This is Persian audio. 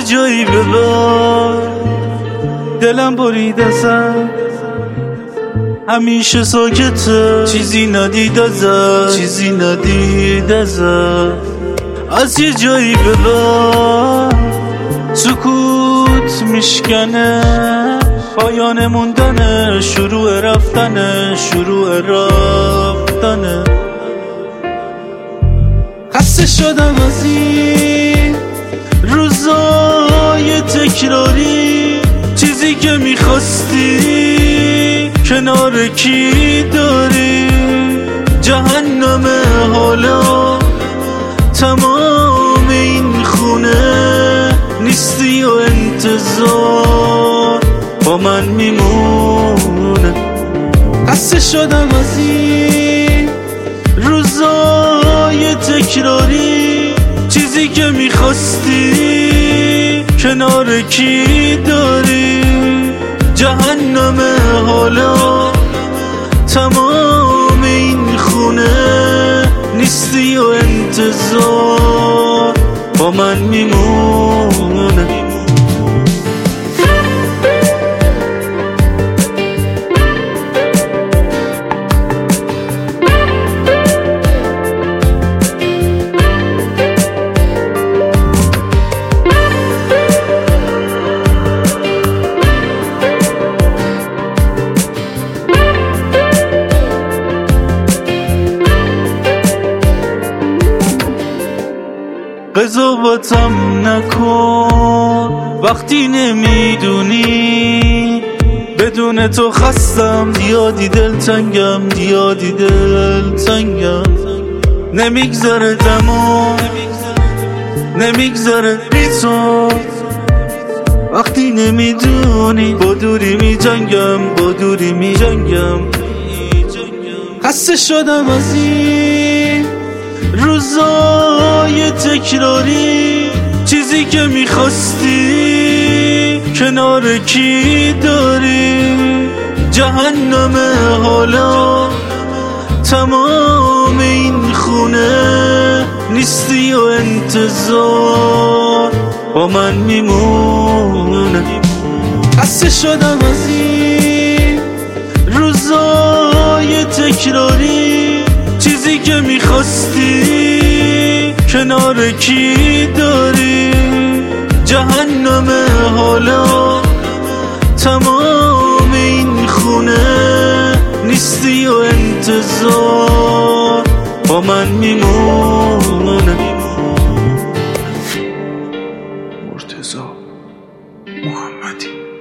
یه جایی ببر، دلم برید ازم، همیشه ساکته، چیزی ندید ازم، چیزی ندید ازم. از یه جایی ببر سکوت میشکنه، پایان موندنه، شروع رفتنه، شروع رفتنه. خسته شدم از این روزای تکراری، چیزی که میخواستی کنار کی داری؟ جهنم حالا تمام این خونه، نیستی و انتظار با من میمونه. خسته شدم از این روزای تکراری، چیزی که میخواستی کنار کی داری؟ جهنم حالا تمام این خونه، نیستی و انتظار با من میمونه. قضاوتم نکن وقتی نمیدونی، بدون تو خستم، دیادی دلتنگم، دیادی دلتنگم. نمیگذره دما، نمیگذره بی تو، وقتی نمیدونی با دوری میجنگم، با دوری میجنگم. خسته شدم از این روزای تکراری، چیزی که میخواستی کنار کی داری؟ جهنم حالا تمام این خونه، نیستی و انتظار با من میمونه. خسته شدم از این روزای تکراری، چیزی که میخواستی کنار کی داری؟ جهنم حالا تمام این خونه، نیستی و انتظار با من میمونه. مرتضی محمدی.